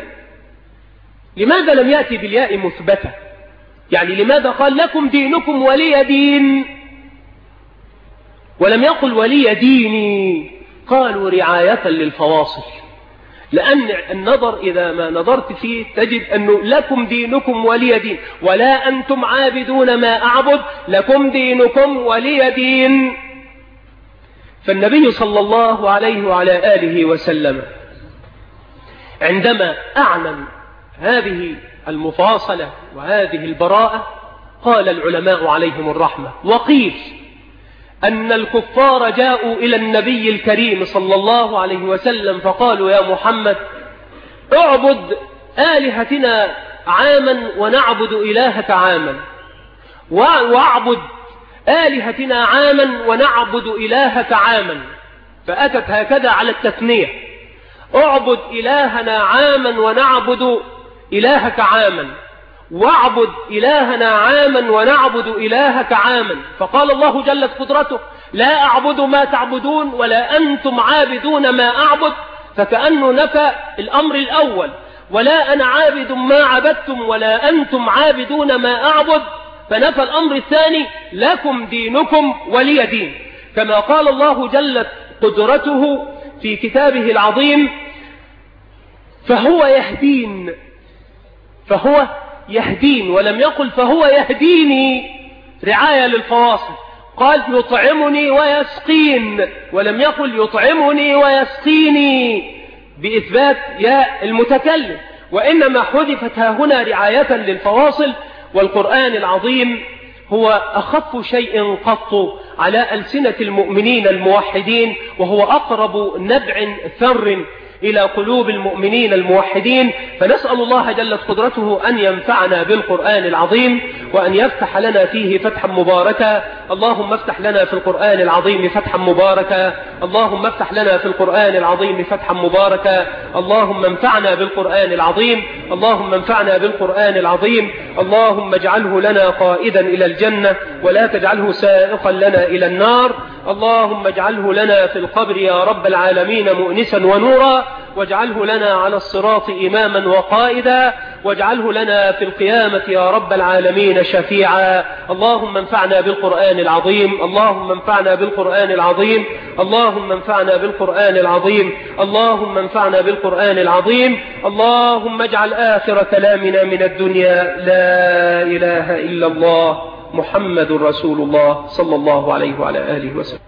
لماذا لم يأتي بالياء مثبتة؟ يعني لماذا قال لكم دينكم ولي دين ولم يقل ولي ديني؟ قالوا رعاية للفواصل، لأن النظر إذا ما نظرت فيه تجد أنه لكم دينكم ولي دين، ولا أنتم عابدون ما أعبد، لكم دينكم ولي دين. فالنبي صلى الله عليه وعلى آله وسلم عندما أعلن هذه المفاصلة وهذه البراءة قال العلماء عليهم الرحمة: وقيل أن الكفار جاءوا إلى النبي الكريم صلى الله عليه وسلم فقالوا: يا محمد اعبد آلهتنا عاما ونعبد إلهك عاما، واعبد آلهتنا عاما ونعبد إلهك عاما. فأتت هكذا على التثنية: اعبد إلهنا عاما ونعبد إلهك عاما، واعبد إلهنا عاما ونعبد إلهك عاما. فقال الله جلت قدرته: لا أعبد ما تعبدون ولا أنتم عابدون ما أعبد، فكأنه نفى الأمر الأول: ولا أنا عابد ما عبدتم ولا أنتم عابدون ما أعبد، فنفى الأمر الثاني: لكم دينكم ولي دين. كما قال الله جلت قدرته في كتابه العظيم: فهو يهدين، فهو يهدين، ولم يقل فهو يهديني رعاية للفواصل، قال يطعمني ويسقين، ولم يقل يطعمني ويسقيني بإثبات ياء المتكلم، وإنما حذفت هنا رعاية للفواصل. والقرآن العظيم هو أخف شيء قط على ألسنة المؤمنين الموحدين، وهو أقرب نبع ثر إلى قلوب المؤمنين الموحدين. فنسأل الله جلت قدرته أن ينفعنا بالقرآن العظيم، وأن يفتح لنا فيه فتحا مباركا. اللهم افتح لنا في القرآن العظيم فتحا مباركا، اللهم افتح لنا في القرآن العظيم فتحا مباركا. اللهم انفعنا بالقرآن العظيم، اللهم انفعنا بالقرآن العظيم. اللهم اجعله لنا قائدا إلى الجنة، ولا تجعله سائقا لنا إلى النار. اللهم اجعله لنا في القبر يا رب العالمين مؤنسا ونورا، واجعله لنا على الصراط إماما وقائدا، واجعله لنا في القيامة يا رب العالمين شفيعا. اللهم انفعنا بالقرآن العظيم، اللهم انفعنا بالقرآن العظيم، اللهم انفعنا بالقرآن العظيم، اللهم انفعنا بالقرآن العظيم. اللهم اجعل آخر كلامنا من الدنيا لا إله إلا الله محمد رسول الله صلى الله عليه وعلى آله وسلم.